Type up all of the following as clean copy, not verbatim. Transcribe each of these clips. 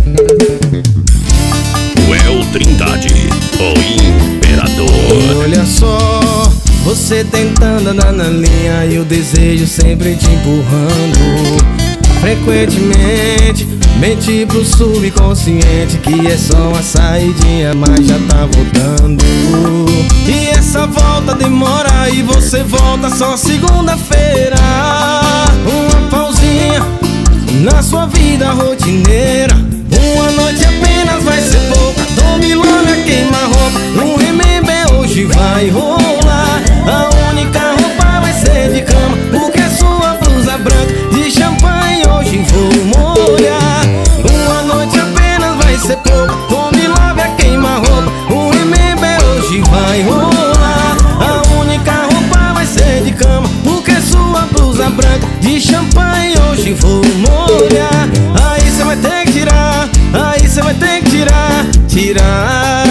Well Trindade, o Imperador. Olha só, você tentando andar na linha e o desejo sempre te empurrando. Frequentemente mente pro subconsciente que é só uma saidinha, mas já tá voltando. E essa volta demora e você volta só segunda-feira. Uma pausinha na sua vida rotineira. Uma noite apenas vai ser pouca. Tome logo a queima-roupa. Um remember hoje vai rolar. A única roupa vai ser de cama, porque a sua blusa branca de champanhe hoje vou molhar. Uma noite apenas vai ser pouca. Tome logo a queima-roupa. Um remember hoje vai rolar. A única roupa vai ser de cama, porque a sua blusa branca de champanhe hoje vou molhar. Aí cê vai ter que tirar, aí cê vai ter que tirar, tirar,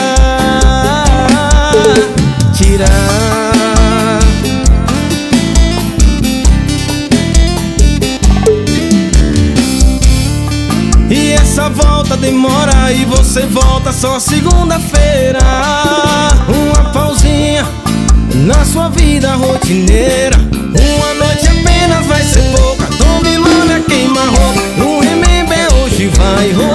tirar. E essa volta demora e você volta só segunda-feira. Uma pausinha na sua vida rotineira. Uma noite apenas vai ser pouca. Tome logo a queima-roupa. Um remember hoje vai rolar.